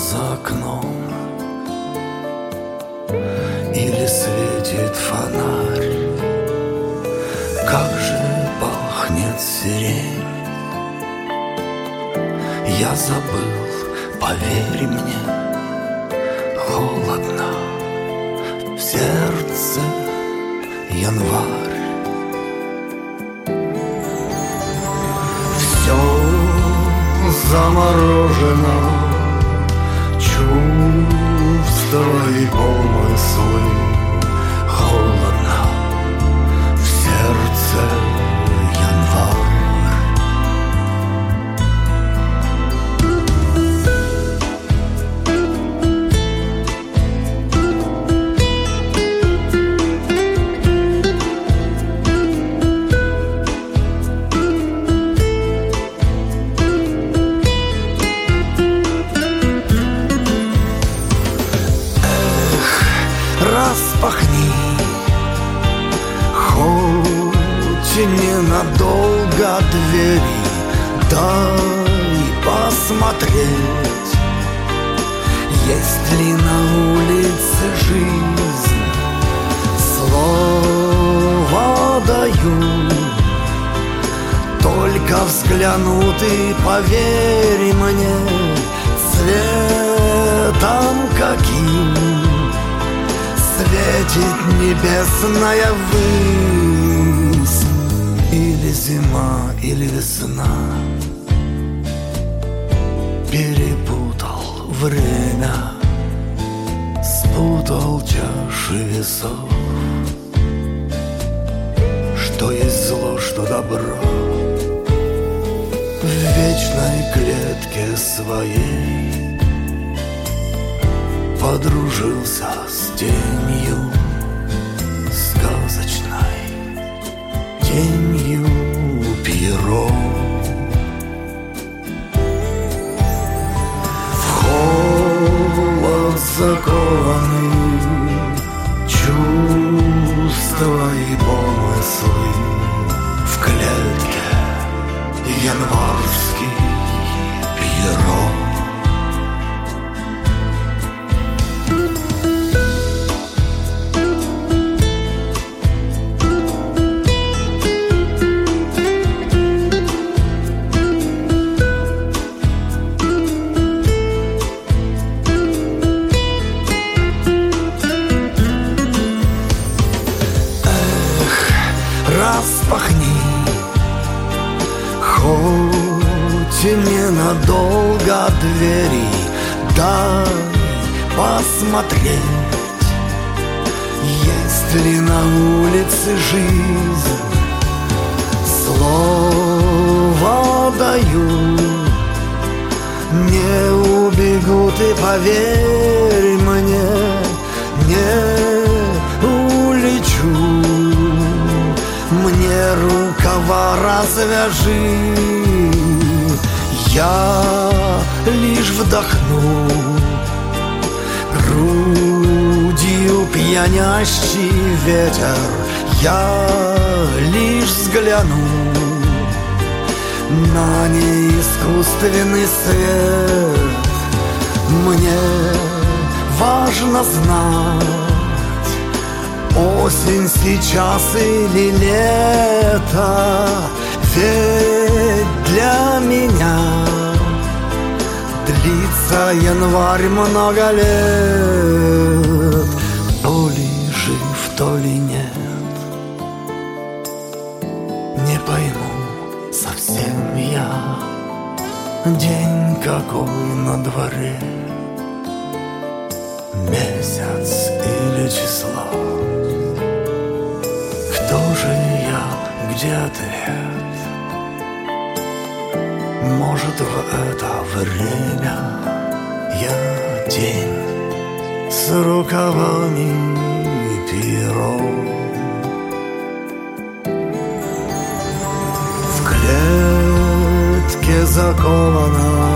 за окном или светит фонарь. Как же пахнет сирень. Я забыл, поверь мне, холодно в сердце январь. Все заморожено, чувства и помыслы. Холодно в сердце январь. Распахни, хоть и ненадолго двери, дай посмотреть, есть ли на улице жизнь. Слово даю, только взгляну, ты поверь мне, цветом каким светит небесная высь. Или зима, или весна. Перепутал время, спутал чаши весов. Что есть зло, что добро, в вечной клетке своей подружился с тенью сказочной, тенью Пьеро. В холод закованный, чувства и помыслы. В клетке январский Пьеро. Распахни, хоть и ненадолго двери, дай посмотреть, есть ли на улице жизнь. Слово даю, не убегу, ты поверь мне, не улечу. Мне рукава развяжи, я лишь вдохну грудью пьянящий ветер. Я лишь взгляну на неискусственный свет. Мне важно знать, осень сейчас или лето, ведь для меня длится январь много лет. То ли жив, то ли нет, не пойму совсем я. День какой на дворе, месяц или число. Кто же я, где ответ? Может, в это время я тень с рукавами Пьеро. В клетке закована,